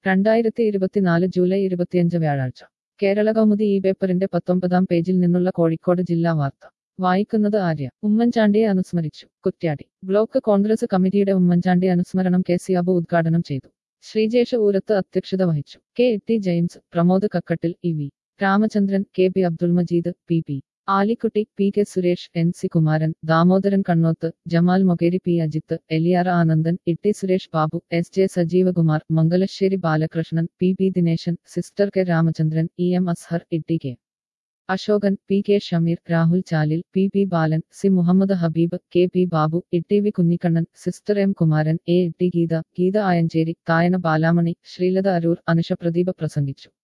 2024 July 25 വ്യാഴാഴ്ച കേരള കൗമുദി ഈ പേപ്പറിന്റെ 19-ാം പേജിൽ നിന്നുള്ള കോഴിക്കോട് ജില്ലാ വാർത്ത വായിക്കുന്നത് ആര്യ. ഉമ്മൻചാണ്ടിയെ അനുസ്മരിച്ചു. കുറ്റ്യാടി. ബ്ലോക്ക് കോൺഗ്രസ് കമ്മിറ്റിയുടെ ഉമ്മൻചാണ്ടി അനുസ്മരണം കെ സി അബു ഉദ്ഘാടനം ചെയ്തു. ശ്രീജേഷ് ഊരത്ത് അധ്യക്ഷത വഹിച്ചു. K T James, Pramod Kakkattil, E V Ramachandran, K P Abdul Majeed, P P Alikutty, P K Suresh, N C Kumaran, Damodaran Kannoth, Jamal Mokeri, P Ajith, Eliyara Anandan, Itty Suresh Babu, S J Sajeevakumar, Mangalassery Balakrishnan, P P Dineshan, sister K Ramachandran, E M Azhar, Itty K Ashokan, P K Shameer, Rahul Chalil, P P Balan, C Muhammad Habeeb, K P Babu, Itty V Kunhikannan, sister M Kumaran, A Itty Geetha, Geetha Ayancheri, Thayana Balamani, Sreelatha Aroor, Anusha Pradeepa പ്രസംഗിച്ചു.